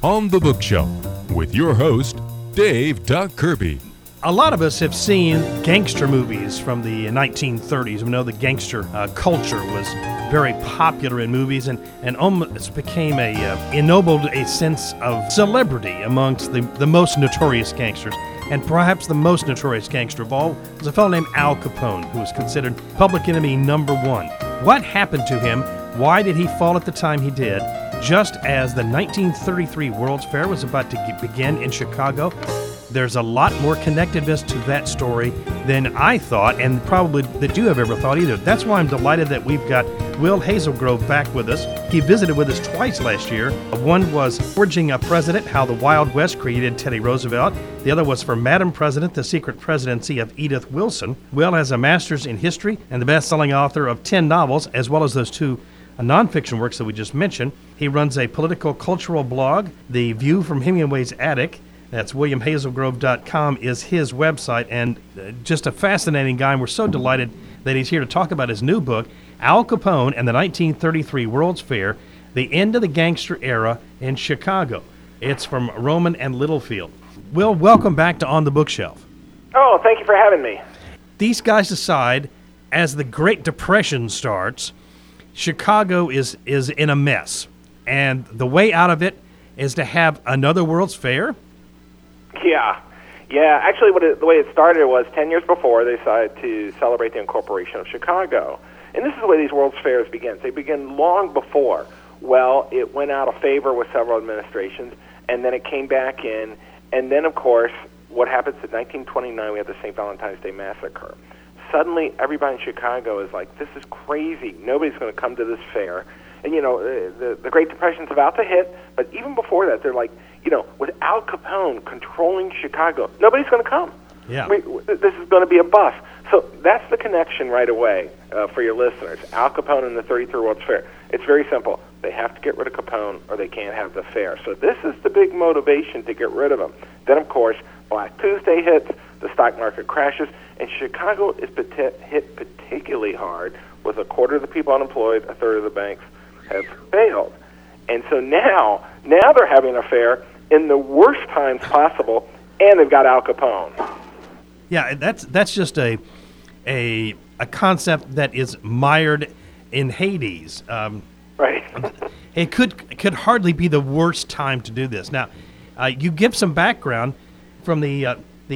On the Bookshelf with your host, Dave Doc Kirby. A lot of us have seen gangster movies from the 1930s. We know the gangster culture was very popular in movies and almost became ennobled a sense of celebrity amongst the most notorious gangsters. And perhaps the most notorious gangster of all was a fellow named Al Capone, who was considered public enemy number one. What happened to him? Why did he fall at the time he did? Just as the 1933 World's Fair was about to begin in Chicago, there's a lot more connectedness to that story than I thought, and probably that you have ever thought either. That's why I'm delighted that we've got Will Hazelgrove back with us. He visited with us twice last year. One was Forging a President, How the Wild West Created Teddy Roosevelt. The other was for Madam President, The Secret Presidency of Edith Wilson. Will has a master's in history and the best-selling author of 10 novels, as well as those two nonfiction works that we just mentioned. He runs a political cultural blog, The View from Hemingway's Attic. That's WilliamHazelgrove.com is his website, and just a fascinating guy. And we're so delighted that he's here to talk about his new book, Al Capone and the 1933 World's Fair, The End of the Gangster Era in Chicago. It's from Rowman and Littlefield. Will, welcome back to On the Bookshelf. Oh, thank you for having me. These guys decide, as the Great Depression starts, Chicago is in a mess, and the way out of it is to have another World's Fair. Yeah. Actually, the way it started was 10 years before they decided to celebrate the incorporation of Chicago, and this is the way these World's Fairs begin. They begin long before. Well, it went out of favor with several administrations, and then it came back in, and then, of course, what happens in 1929? We have the St. Valentine's Day Massacre. Suddenly, everybody in Chicago is like, this is crazy. Nobody's going to come to this fair. And, the Great Depression's about to hit, but even before that, they're like, with Al Capone controlling Chicago, nobody's going to come. Yeah. This is going to be a bust. So that's the connection right away for your listeners. Al Capone and the 33 World's Fair. It's very simple. They have to get rid of Capone or they can't have the fair. So this is the big motivation to get rid of him. Then, of course, Black Tuesday hits, the stock market crashes, and Chicago is hit particularly hard with a quarter of the people unemployed, a third of the banks have failed. And so now they're having a fair in the worst times possible, and they've got Al Capone. Yeah, that's just a concept that is mired in Hades. Right. It could hardly be the worst time to do this. Now, you give some background from the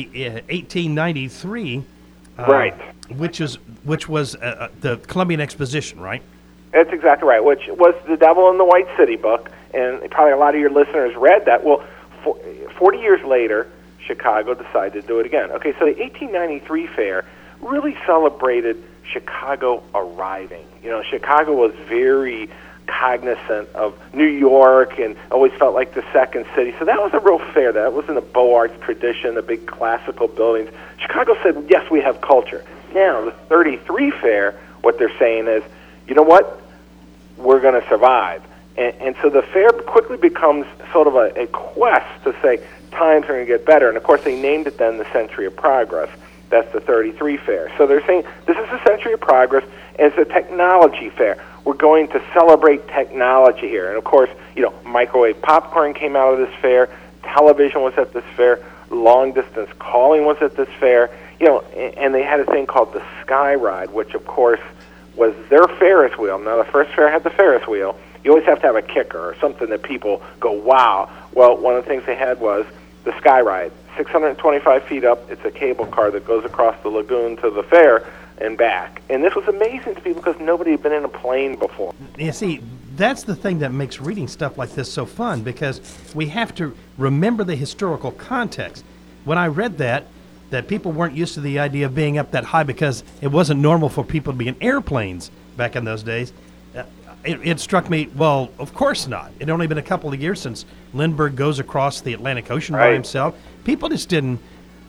1893, right, which was the Columbian Exposition, right? That's exactly right, which was the Devil in the White City book, and probably a lot of your listeners read that. Well, 40 years later, Chicago decided to do it again. Okay, so the 1893 fair really celebrated Chicago arriving. Chicago was very cognizant of New York and always felt like the second city. So that was a real fair. That was in the Beaux Arts tradition, the big classical buildings. Chicago said, yes, we have culture. Now, the 33 fair, what they're saying is, you know what? We're going to survive. And so the fair quickly becomes sort of a quest to say times are going to get better. And, of course, they named it then the Century of Progress. That's the 33 fair. So they're saying this is the Century of Progress, and it's a technology fair. We're going to celebrate technology here. And, of course, microwave popcorn came out of this fair. Television was at this fair. Long-distance calling was at this fair. And they had a thing called the Sky Ride, which, of course, was their Ferris wheel. Now, the first fair had the Ferris wheel. You always have to have a kicker or something that people go, wow. Well, one of the things they had was the Sky Ride. 625 feet up, it's a cable car that goes across the lagoon to the fair and back. And this was amazing to people because nobody had been in a plane before. You see, that's the thing that makes reading stuff like this so fun, because we have to remember the historical context. When I read that people weren't used to the idea of being up that high because it wasn't normal for people to be in airplanes back in those days, it struck me, well, of course not. It had only been a couple of years since Lindbergh goes across the Atlantic Ocean by himself. People just didn't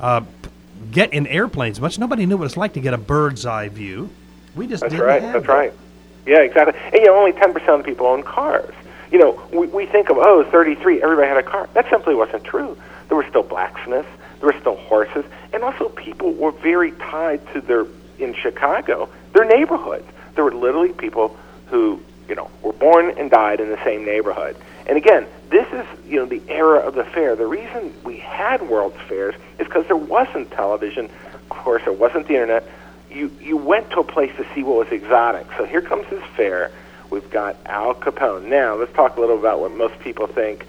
get in airplanes much. Nobody knew what it's like to get a bird's eye view. We just didn't have That's right. Yeah, exactly. And only 10% of the people own cars. We think of, 33, everybody had a car. That simply wasn't true. There were still blacksmiths. There were still horses. And also people were very tied to in Chicago, their neighborhoods. There were literally people who were born and died in the same neighborhood. And again, this is, the era of the fair. The reason we had World's Fairs is because there wasn't television. Of course, there wasn't the internet. You went to a place to see what was exotic. So here comes this fair. We've got Al Capone. Now, let's talk a little about what most people think,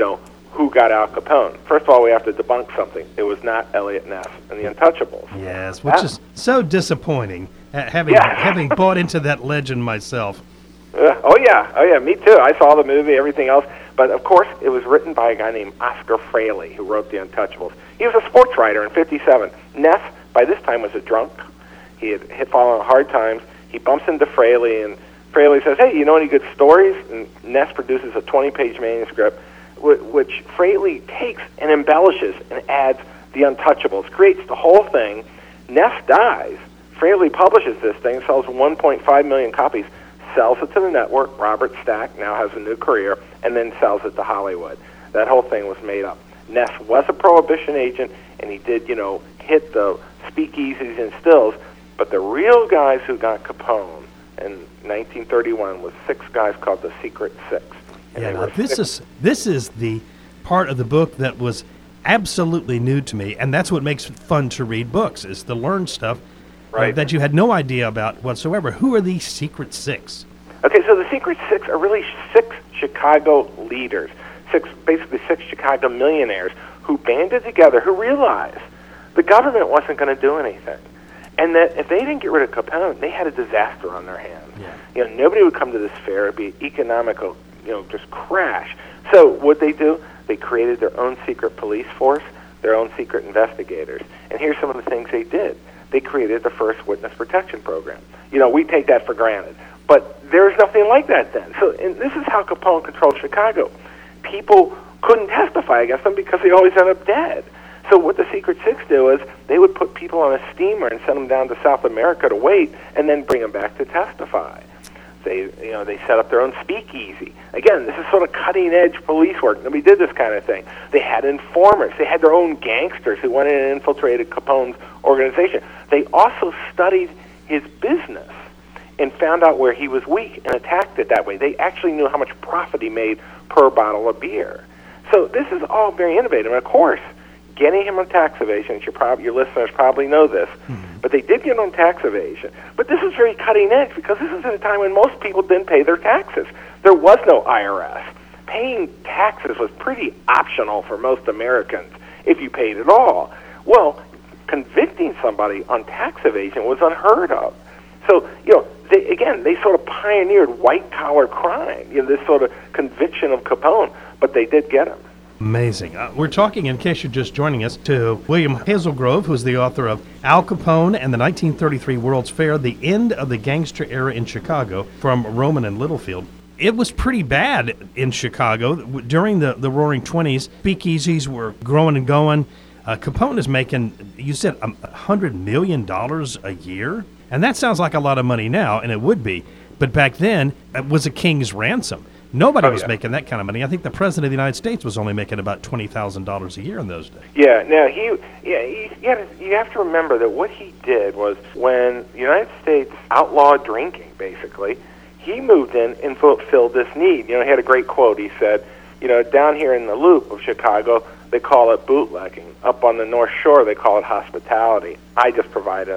who got Al Capone. First of all, we have to debunk something. It was not Elliot Ness and the Untouchables. Yes, which is so disappointing, having bought into that legend myself. Oh yeah, me too. I saw the movie, everything else. But, of course, it was written by a guy named Oscar Fraley, who wrote The Untouchables. He was a sports writer in 57. Ness, by this time, was a drunk. He had fallen on hard times. He bumps into Fraley, and Fraley says, hey, you know any good stories? And Ness produces a 20-page manuscript, which Fraley takes and embellishes and adds The Untouchables, creates the whole thing. Ness dies. Fraley publishes this thing, sells 1.5 million copies, sells it to the network. Robert Stack now has a new career, and then sells it to Hollywood. That whole thing was made up. Ness was a prohibition agent, and he did, hit the speakeasies and stills, but the real guys who got Capone in 1931 was 6 guys called the Secret Six. Yeah, now this is the part of the book that was absolutely new to me, and that's what makes it fun to read books, is to learn stuff that you had no idea about whatsoever. Who are these Secret Six? Okay, so the Secret Six are really 6 Chicago leaders, basically 6 Chicago millionaires who banded together, who realized the government wasn't going to do anything, and that if they didn't get rid of Capone, they had a disaster on their hands. Yeah. Nobody would come to this fair. It'd be economical, just crash. So what they do? They created their own secret police force, their own secret investigators. And here's some of the things they did. They created the first witness protection program. We take that for granted. But there's nothing like that then. So and this is how Capone controlled Chicago. People couldn't testify against them because they always end up dead. So what the Secret Six do is they would put people on a steamer and send them down to South America to wait and then bring them back to testify. They set up their own speakeasy. Again, this is sort of cutting-edge police work. Nobody did this kind of thing. They had informers. They had their own gangsters who went in and infiltrated Capone's organization. They also studied his business and found out where he was weak and attacked it that way. They actually knew how much profit he made per bottle of beer. So this is all very innovative. And, of course, getting him on tax evasion, your listeners probably know this, but they did get on tax evasion. But this is very cutting edge because this is at a time when most people didn't pay their taxes. There was no IRS. Paying taxes was pretty optional for most Americans if you paid at all. Well, convicting somebody on tax evasion was unheard of. So, they sort of pioneered white-collar crime, this sort of conviction of Capone, but they did get him. Amazing. We're talking, in case you're just joining us, to William Hazelgrove, who's the author of Al Capone and the 1933 World's Fair, The End of the Gangster Era in Chicago, from Rowman and Littlefield. It was pretty bad in Chicago. During the Roaring 20s, speakeasies were growing and going. Capone is making, you said, $100 million a year? And that sounds like a lot of money now, and it would be. But back then, it was a king's ransom. Nobody was making that kind of money. I think the President of the United States was only making about $20,000 a year in those days. Yeah, now, you have to remember that what he did was when the United States outlawed drinking, basically, he moved in and fulfilled this need. He had a great quote. He said, down here in the loop of Chicago, they call it bootlegging. Up on the North Shore, they call it hospitality. I just provide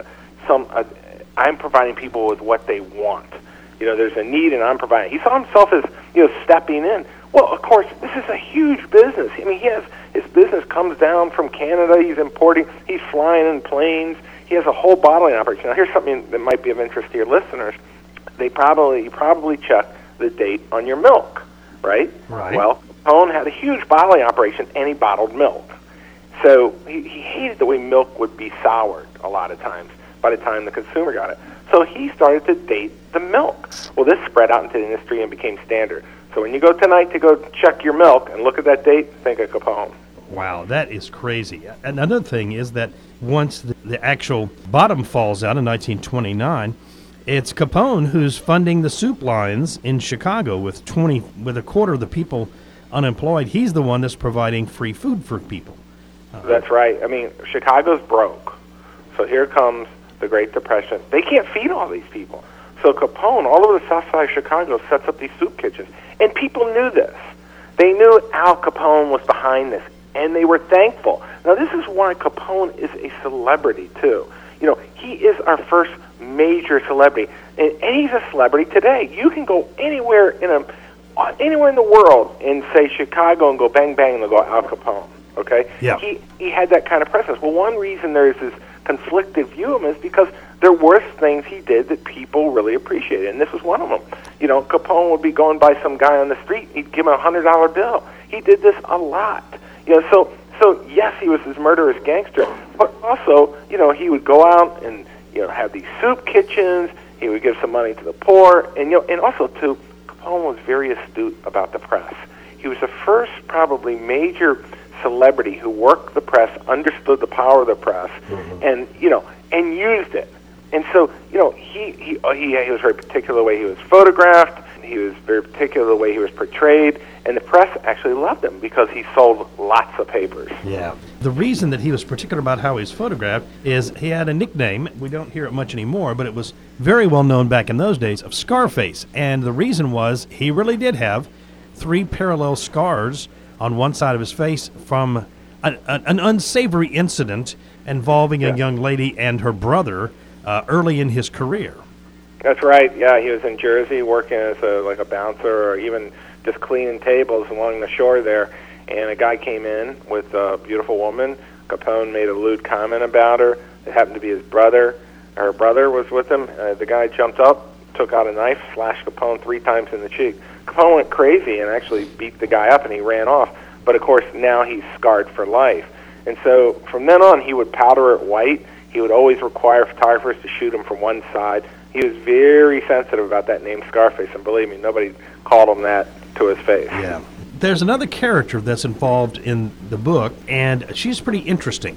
I'm providing people with what they want. There's a need, and I'm providing. He saw himself as, stepping in. Well, of course, this is a huge business. I mean, his business comes down from Canada. He's importing. He's flying in planes. He has a whole bottling operation. Now, here's something that might be of interest to your listeners. You probably check the date on your milk, right? Right. Well, Capone had a huge bottling operation, and he bottled milk. So he hated the way milk would be soured a lot of times by the time the consumer got it. So he started to date the milk. Well, this spread out into the industry and became standard. So when you go tonight to go check your milk and look at that date, think of Capone. Wow, that is crazy. Another thing is that once the actual bottom falls out in 1929, it's Capone who's funding the soup lines in Chicago with a quarter of the people unemployed. He's the one that's providing free food for people. That's right. I mean, Chicago's broke. So here comes the Great Depression. They can't feed all these people. So Capone, all over the south side of Chicago, sets up these soup kitchens. And people knew this. They knew Al Capone was behind this, and they were thankful. Now, this is why Capone is a celebrity, too. You know, he is our first major celebrity, and he's a celebrity today. You can go anywhere in the world and say Chicago and go bang, bang, and they'll go Al Capone, okay? Yeah. He had that kind of presence. Well, one reason there's this conflicted view of him is because there were things he did that people really appreciated, and this was one of them. You know, Capone would be going by some guy on the street, he'd give him a $100 bill. He did this a lot. You know, so yes, he was this murderous gangster, but also, you know, he would go out and, you know, have these soup kitchens, he would give some money to the poor, and, you know, and also, too, Capone was very astute about the press. He was the first, probably, major celebrity who worked the press, understood the power of the press, and, you know, and used it. And so, you know, he was very particular the way he was photographed. He was very particular the way he was portrayed. And the press actually loved him because he sold lots of papers. Yeah. The reason that he was particular about how he was photographed is he had a nickname. We don't hear it much anymore, but it was very well known back in those days, of Scarface. And the reason was he really did have 3 parallel scars on one side of his face from an unsavory incident involving a young lady and her brother early in his career. That's right. Yeah, he was in Jersey working as a bouncer or even just cleaning tables along the shore there. And a guy came in with a beautiful woman. Capone made a lewd comment about her. It happened to be his brother. Her brother was with him. The guy jumped up, took out a knife, slashed Capone 3 times in the cheek. Capone went crazy and actually beat the guy up, and he ran off. But, of course, now he's scarred for life. And so from then on, he would powder it white. He would always require photographers to shoot him from one side. He was very sensitive about that name Scarface, and believe me, nobody called him that to his face. Yeah. There's another character that's involved in the book, and she's pretty interesting.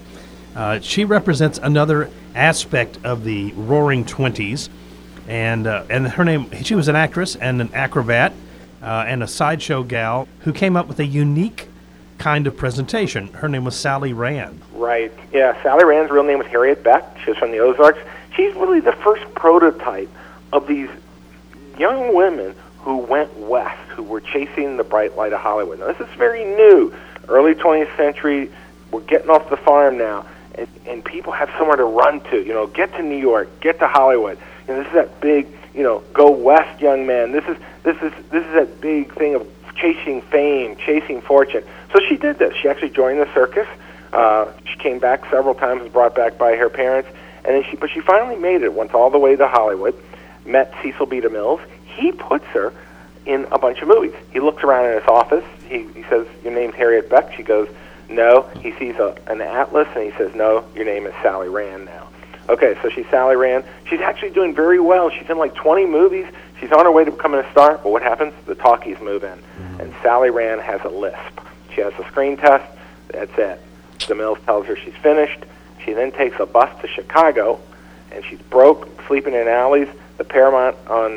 She represents another aspect of the Roaring Twenties, and her name, she was an actress and an acrobat and a sideshow gal who came up with a unique kind of presentation. Her name was Sally Rand. Right. Yeah, Sally Rand's real name was Harriet Beck. She was from the Ozarks. She's really the first prototype of these young women who went west, who were chasing the bright light of Hollywood. Now, this is very new. Early 20th century, we're getting off the farm now, and people have somewhere to run to. You know, get to New York, get to Hollywood. You know, this is that big, you know, go west, young man. This is that big thing of chasing fame, chasing fortune. So she did this. She actually joined the circus. She came back several times, was brought back by her parents, and then she finally made it. Went all the way to Hollywood, met Cecil B. DeMille. He puts her in a bunch of movies. He looks around in his office. He says, "Your name's Harriet Beck." She goes, "No." He sees an atlas, and he says, "No, your name is Sally Rand now." Okay, so she's Sally Rand. She's actually doing very well. She's in like 20 movies. She's on her way to becoming a star. But what happens? The talkies move in, and Sally Rand has a lisp. She has a screen test. That's it. DeMille tells her she's finished. She then takes a bus to Chicago, and she's broke, sleeping in alleys. The Paramount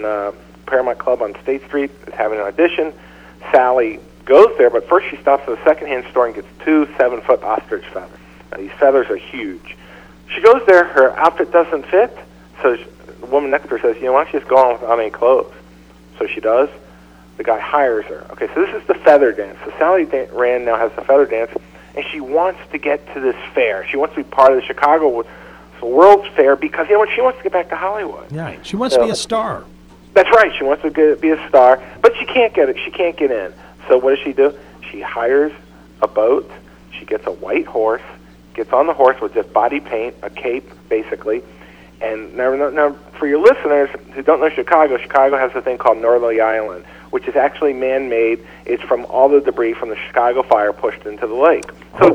Club on State Street is having an audition. Sally goes there, but first she stops at a secondhand store and gets 2 7-foot ostrich feathers. Now, these feathers are huge. She goes there. Her outfit doesn't fit, so the woman next to her says, "You know, why don't you just go on without any clothes?" So she does. The guy hires her. Okay, so this is the feather dance. So Sally Rand now has the feather dance, and she wants to get to this fair. She wants to be part of the Chicago World's Fair because, you know what, she wants to get back to Hollywood. Yeah, she wants to be a star. That's right. She wants to be a star, but she can't get it. She can't get in. So what does she do? She hires a boat. She gets a white horse, gets on the horse with just body paint, a cape, basically. And now, for your listeners who don't know Chicago, Chicago has a thing called Northerly Island, which is actually man-made. It's from all the debris from the Chicago fire pushed into the lake. So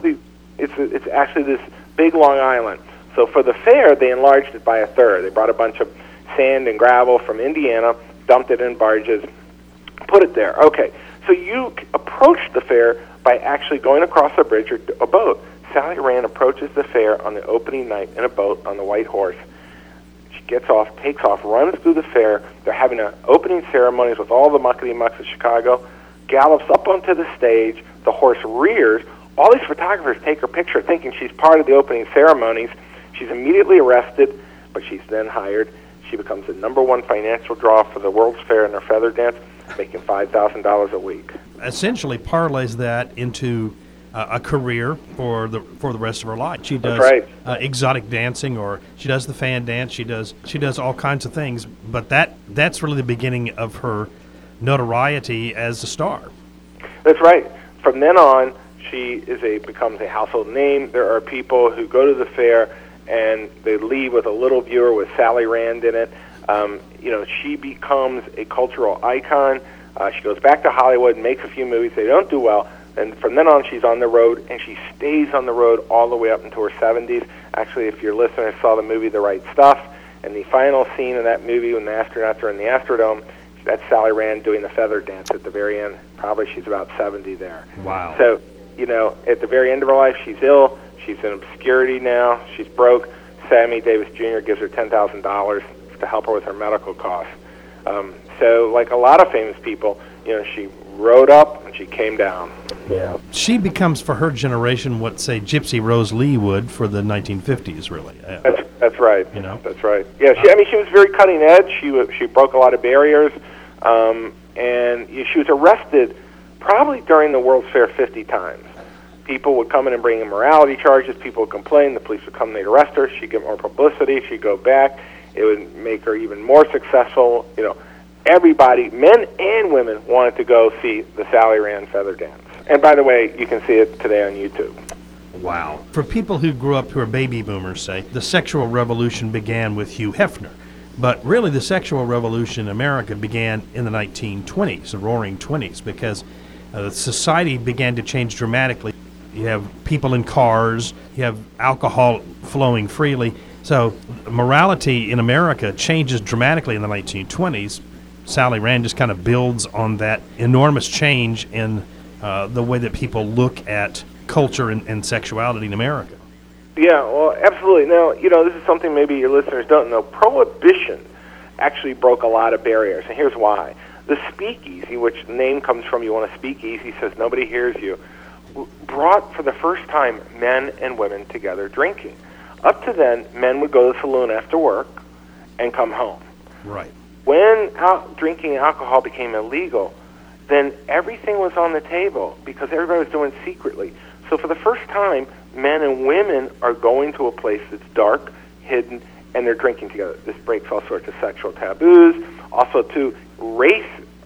it's actually this big long island. So for the fair, they enlarged it by a third. They brought a bunch of sand and gravel from Indiana, dumped it in barges, put it there. Okay, so you approach the fair by actually going across a bridge or a boat. Sally Rand approaches the fair on the opening night in a boat on the white horse. She gets off, takes off, runs through the fair. They're having an opening ceremonies with all the muckety-mucks of Chicago, gallops up onto the stage. The horse rears. All these photographers take her picture thinking she's part of the opening ceremonies. She's immediately arrested, but she's then hired. She becomes the number one financial draw for the World's Fair in her feather dance, making $5,000 a week. Essentially parlays that into a career for the rest of her life. She does exotic dancing, or she does the fan dance. She does all kinds of things. But that's really the beginning of her notoriety as a star. That's right. From then on, she becomes a household name. There are people who go to the fair and they leave with a little viewer with Sally Rand in it. She becomes a cultural icon. She goes back to Hollywood and makes a few movies. They don't do well. And from then on, she's on the road, and she stays on the road all the way up into her 70s. Actually, if your listeners saw the movie The Right Stuff, and the final scene of that movie when the astronauts are in the Astrodome, that's Sally Rand doing the feather dance at the very end. Probably she's about 70 there. Wow. So, at the very end of her life, she's ill. She's in obscurity now. She's broke. Sammy Davis Jr. gives her $10,000 to help her with her medical costs. So, like a lot of famous people, she rode up and she came down. Yeah. She becomes, for her generation, what, say, Gypsy Rose Lee would for the 1950s, really. That's right. That's right. Yeah, she was very cutting edge. She broke a lot of barriers, and she was arrested probably during the World's Fair 50 times. People would come in and bring in morality charges. People would complain. The police would come and they'd arrest her. She'd get more publicity. She'd go back. It would make her even more successful. Everybody, men and women, wanted to go see the Sally Rand feather dance. And by the way, you can see it today on YouTube. Wow. For people who grew up, who are baby boomers, say, the sexual revolution began with Hugh Hefner. But really, the sexual revolution in America began in the 1920s, the roaring 20s, because society began to change dramatically. You have people in cars, you have alcohol flowing freely. So morality in America changes dramatically in the 1920s. Sally Rand just kind of builds on that enormous change in the way that people look at culture and sexuality in America. Yeah, well, absolutely. Now, this is something maybe your listeners don't know. Prohibition actually broke a lot of barriers, and here's why. The speakeasy, which the name comes from, you want to speak easy, says nobody hears you, brought for the first time men and women together drinking. Up to then, men would go to the saloon after work and come home. Right. When drinking alcohol became illegal, then everything was on the table because everybody was doing it secretly. So for the first time, men and women are going to a place that's dark, hidden, and they're drinking together. This breaks all sorts of sexual taboos. Also, too, race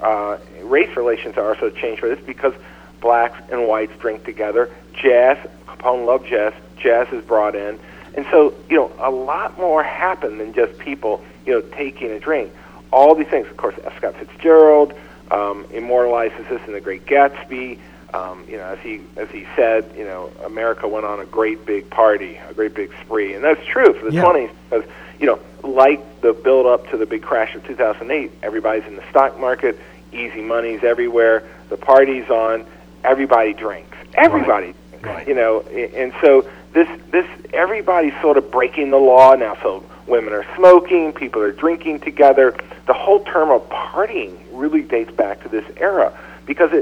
relations are also changed for this because blacks and whites drink together. Jazz, Capone loved jazz. Jazz is brought in. And so, a lot more happened than just people, taking a drink. All these things, of course, F. Scott Fitzgerald immortalizes this in The Great Gatsby. As he said, America went on a great big party, a great big spree. And that's true for the 20s because, like the build-up to the big crash of 2008, everybody's in the stock market, easy money's everywhere, the party's on, everybody drinks. Everybody drinks, Right. And so this everybody's sort of breaking the law now. So women are smoking, people are drinking together. The whole term of partying really dates back to this era because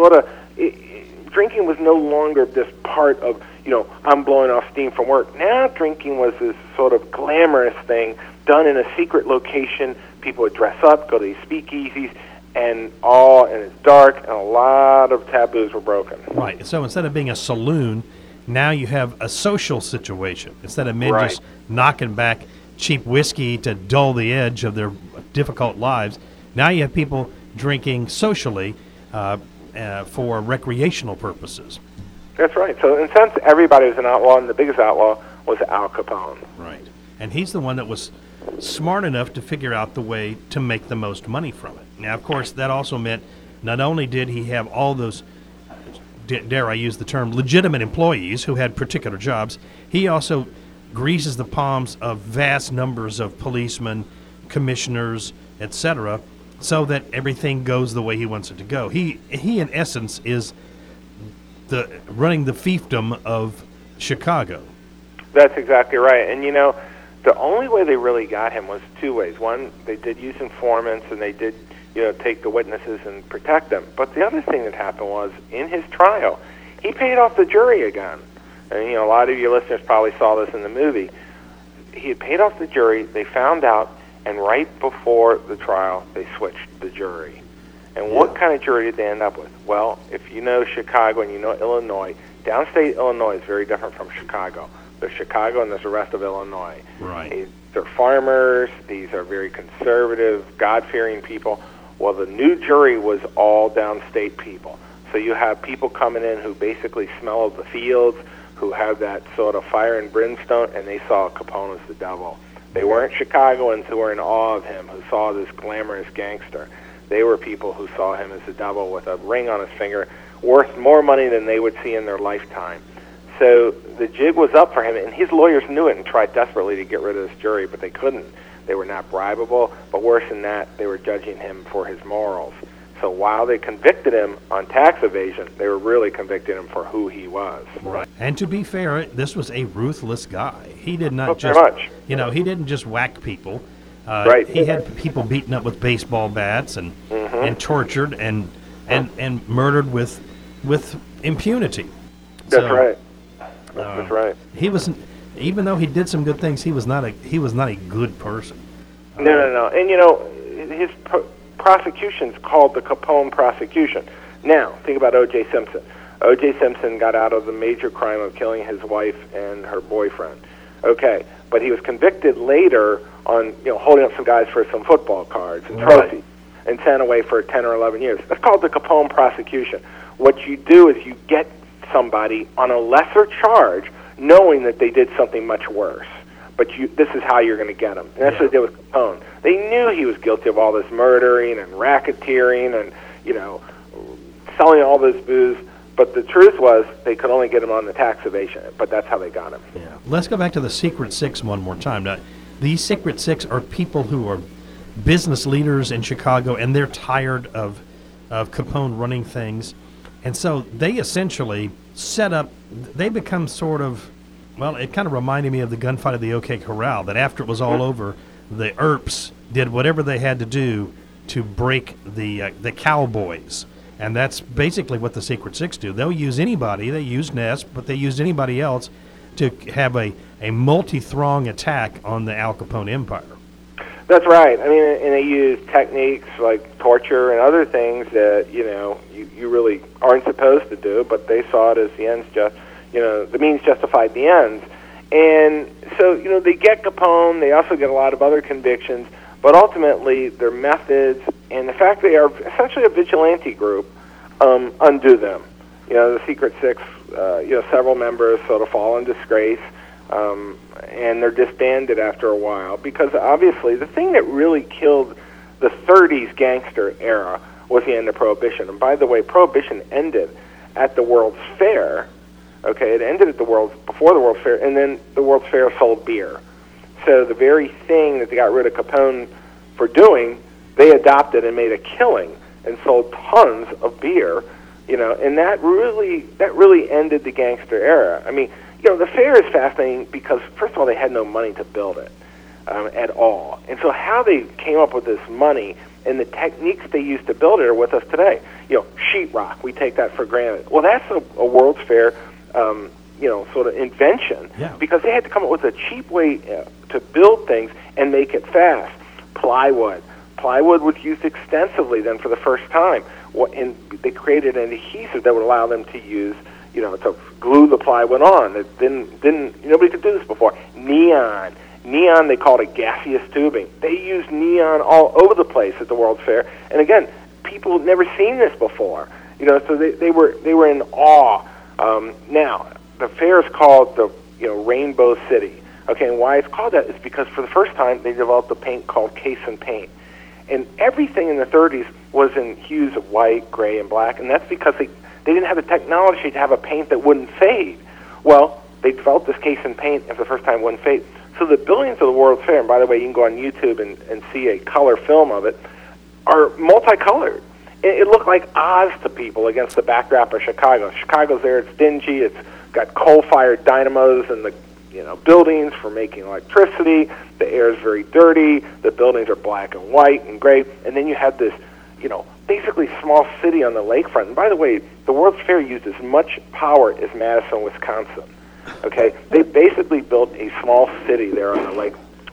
drinking was no longer this part of, I'm blowing off steam from work. Now drinking was this sort of glamorous thing done in a secret location. People would dress up, go to these speakeasies, and it's dark, and a lot of taboos were broken. Right. So instead of being a saloon, now you have a social situation. Instead of men just knocking back cheap whiskey to dull the edge of their difficult lives, now you have people drinking socially for recreational purposes. That's right. So in a sense, everybody was an outlaw, and the biggest outlaw was Al Capone. Right. And he's the one that was smart enough to figure out the way to make the most money from it. Now, of course, that also meant not only did he have all those, dare I use the term, legitimate employees who had particular jobs, he also greases the palms of vast numbers of policemen, commissioners, etc., so that everything goes the way he wants it to go. He in essence, is running the fiefdom of Chicago. That's exactly right. And, the only way they really got him was two ways. One, they did use informants, and they did, take the witnesses and protect them. But the other thing that happened was, in his trial, he paid off the jury again. And, a lot of your listeners probably saw this in the movie. He had paid off the jury. They found out, And right before the trial, they switched the jury. And what kind of jury did they end up with? Well, if you know Chicago and you know Illinois, downstate Illinois is very different from Chicago. There's Chicago and there's the rest of Illinois. Right. They're farmers. These are very conservative, God-fearing people. Well, the new jury was all downstate people. So you have people coming in who basically smell of the fields, who have that sort of fire and brimstone, and they saw Capone as the devil. They weren't Chicagoans who were in awe of him, who saw this glamorous gangster. They were people who saw him as the devil with a ring on his finger, worth more money than they would see in their lifetime. So the jig was up for him, and his lawyers knew it and tried desperately to get rid of this jury, but they couldn't. They were not bribable, but worse than that, they were judging him for his morals. So while they convicted him on tax evasion, they were really convicting him for who he was. Right. And to be fair, this was a ruthless guy. He did not very much. He didn't just whack people. Right. He had people beaten up with baseball bats and tortured and murdered with impunity. That's right. That's right. He was, even though he did some good things, he was not a good person. No. And his prosecution's called the Capone prosecution. Now, think about O.J. Simpson. O.J. Simpson got out of the major crime of killing his wife and her boyfriend. Okay, but he was convicted later on, holding up some guys for some football cards and trophies, and sent away for 10 or 11 years. That's called the Capone prosecution. What you do is you get somebody on a lesser charge, knowing that they did something much worse. But this is how you're going to get them. And that's what they did with Capone. They knew he was guilty of all this murdering and racketeering and, selling all this booze. But the truth was they could only get him on the tax evasion. But that's how they got him. Yeah. Let's go back to the Secret Six one more time. Now, these Secret Six are people who are business leaders in Chicago, and they're tired of Capone running things. And so they essentially set up, they become sort of, well, it kind of reminded me of the gunfight of the OK Corral, that after it was all over, the Earps did whatever they had to do to break the cowboys. And that's basically what the Secret Six do. They'll use anybody. They used Ness, but they used anybody else to have a multi-throng attack on the Al Capone empire. That's right. I mean, and they use techniques like torture and other things that, you really aren't supposed to do, but they saw it as the ends the means justified the ends. And so, they get Capone, they also get a lot of other convictions, but ultimately their methods and the fact they are essentially a vigilante group undo them. The Secret Six, several members sort of fall in disgrace, and they're disbanded after a while, because obviously the thing that really killed the 30s gangster era was the end of Prohibition. And by the way, Prohibition ended at the World's Fair. Okay, it ended at before the World's Fair, and then the World's Fair sold beer. So the very thing that they got rid of Capone for doing, they adopted and made a killing and sold tons of beer, and that really ended the gangster era. I mean, the fair is fascinating because, first of all, they had no money to build it at all. And so how they came up with this money and the techniques they used to build it are with us today. Sheetrock, we take that for granted. Well, that's a World's Fair sort of invention, because they had to come up with a cheap way to build things and make it fast. Plywood was used extensively then for the first time, and they created an adhesive that would allow them to use, to glue the plywood on. It didn't nobody could do this before. Neon, they called it gaseous tubing. They used neon all over the place at the World's Fair, and again, people had never seen this before. So they were in awe. Now, the fair is called the Rainbow City. Okay, and why it's called that is because for the first time they developed a paint called Cason paint. And everything in the 30s was in hues of white, gray, and black, and that's because they didn't have the technology to have a paint that wouldn't fade. Well, they developed this Cason paint, and for the first time wouldn't fade. So the buildings of the World's Fair, and by the way, you can go on YouTube and see a color film of it, are multicolored. It looked like Oz to people against the backdrop of Chicago. Chicago's there, it's dingy, it's got coal-fired dynamos in the buildings for making electricity. The air is very dirty. The buildings are black and white and gray. And then you have this, basically small city on the lakefront. And by the way, the World's Fair used as much power as Madison, Wisconsin. Okay? They basically built a small city there on the lake.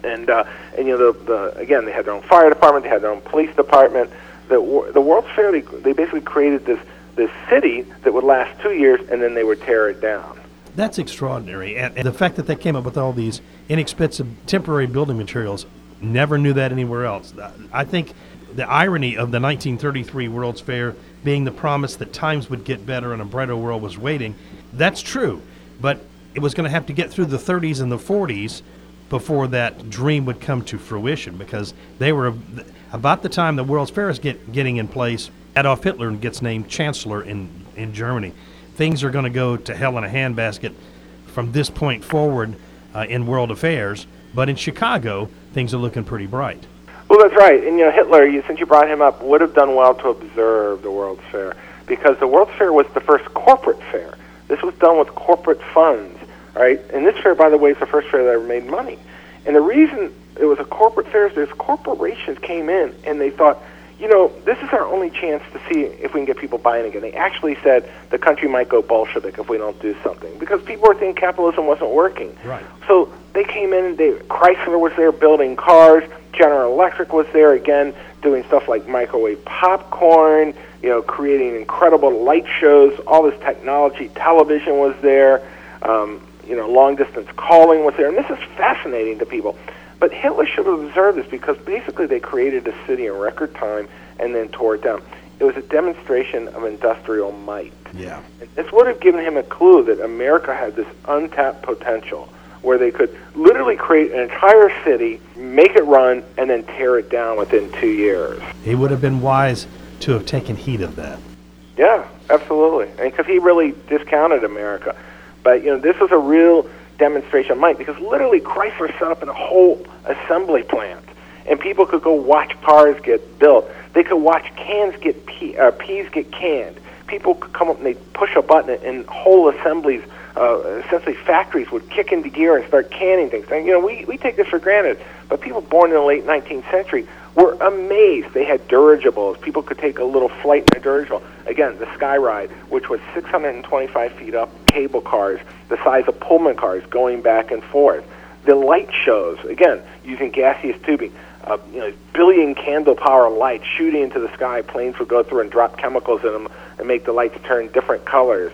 And again, they had their own fire department, they had their own police department. The World's Fair, they basically created this city that would last 2 years, and then they would tear it down. That's extraordinary. And the fact that they came up with all these inexpensive temporary building materials, never knew that anywhere else. I think the irony of the 1933 World's Fair being the promise that times would get better and a brighter world was waiting, that's true. But it was going to have to get through the 30s and the 40s before that dream would come to fruition, because they were about the time the World's Fair is getting in place, Adolf Hitler gets named Chancellor in Germany. Things are going to go to hell in a handbasket from this point forward in world affairs, but in Chicago, things are looking pretty bright. Well, that's right. And Hitler, since you brought him up, would have done well to observe the World's Fair, because the World's Fair was the first corporate fair. This was done with corporate funds, right? And this fair, by the way, is the first fair that ever made money. And the reason it was a corporate fair is corporations came in and they thought, this is our only chance to see if we can get people buying again. They actually said the country might go Bolshevik if we don't do something, because people were thinking capitalism wasn't working. Right. So they came in and Chrysler was there building cars, General Electric was there again doing stuff like microwave popcorn, creating incredible light shows, all this technology, television was there, long-distance calling was there, and this is fascinating to people. But Hitler should have observed this, because basically they created a city in record time and then tore it down. It was a demonstration of industrial might. Yeah. And this would have given him a clue that America had this untapped potential where they could literally create an entire city, make it run, and then tear it down within 2 years. He would have been wise to have taken heed of that. Yeah, absolutely. Because he really discounted America. But, this was a real demonstration of might, because literally Chrysler set up in a whole assembly plant, and people could go watch cars get built. They could watch peas get canned. People could come up and they'd push a button, and whole assemblies, essentially factories, would kick into gear and start canning things. And we take this for granted, but people born in the late 19th century were amazed. They had dirigibles. People could take a little flight in a dirigible. Again, the Skyride, which was 625 feet up, cable cars, the size of Pullman cars going back and forth. The light shows, again, using gaseous tubing, billion candle power lights shooting into the sky. Planes would go through and drop chemicals in them and make the lights turn different colors.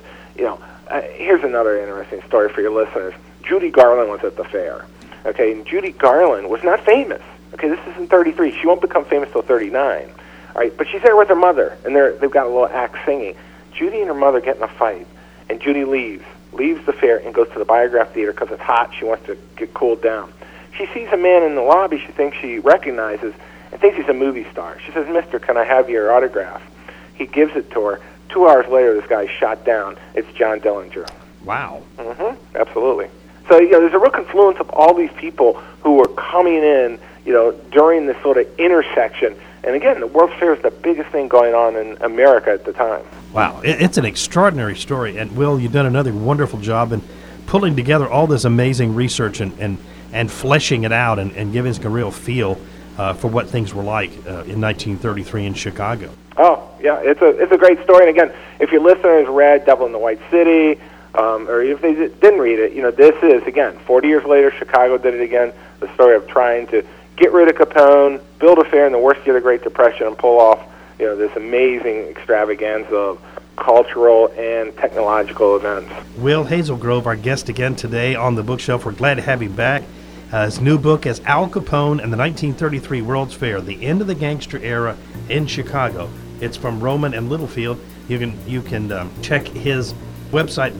Here's another interesting story for your listeners. Judy Garland was at the fair. Okay, and Judy Garland was not famous. Okay, this is in 33. She won't become famous till 39. All right, but she's there with her mother, and they've got a little act singing. Judy and her mother get in a fight, and Judy leaves the fair and goes to the Biograph Theater because it's hot. She wants to get cooled down. She sees a man in the lobby she thinks she recognizes and thinks he's a movie star. She says, "Mister, can I have your autograph?" He gives it to her. 2 hours later, this guy's shot down. It's John Dillinger. Wow. Mm-hmm. Absolutely. So, there's a real confluence of all these people who were coming in, during this sort of intersection. And again, the World's Fair is the biggest thing going on in America at the time. Wow. It's an extraordinary story. And, Will, you've done another wonderful job in pulling together all this amazing research and fleshing it out and giving us a real feel for what things were like in 1933 in Chicago. Oh, yeah, it's a great story. And again, if your listeners read Devil in the White City, or if they didn't read it, this is, again, 40 years later, Chicago did it again, the story of trying to get rid of Capone, build a fair in the worst year of the Great Depression, and pull off, this amazing extravaganza of cultural and technological events. Will Hazelgrove, our guest again today on the Bookshelf. We're glad to have you back. His new book is Al Capone and the 1933 World's Fair, The End of the Gangster Era in Chicago. It's from Rowman and Littlefield. You can check his website,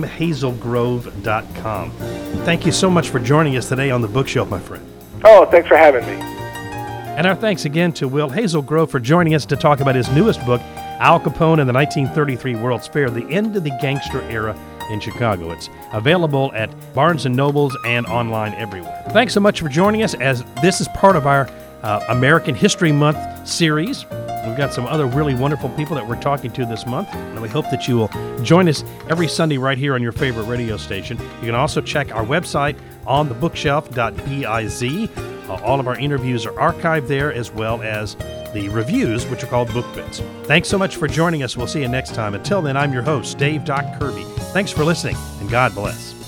williamhazelgrove.com. Thank you so much for joining us today on the Bookshelf, my friend. Oh, thanks for having me. And our thanks again to Will Hazelgrove for joining us to talk about his newest book, Al Capone and the 1933 World's Fair, The End of the Gangster Era in Chicago. It's available at Barnes & Nobles and online everywhere. Thanks so much for joining us, as this is part of our American History Month series. We've got some other really wonderful people that we're talking to this month, and we hope that you will join us every Sunday right here on your favorite radio station. You can also check our website on thebookshelf.biz. All of our interviews are archived there, as well as the reviews, which are called Book Bits. Thanks so much for joining us. We'll see you next time. Until then, I'm your host, Dave Doc Kirby. Thanks for listening, and God bless.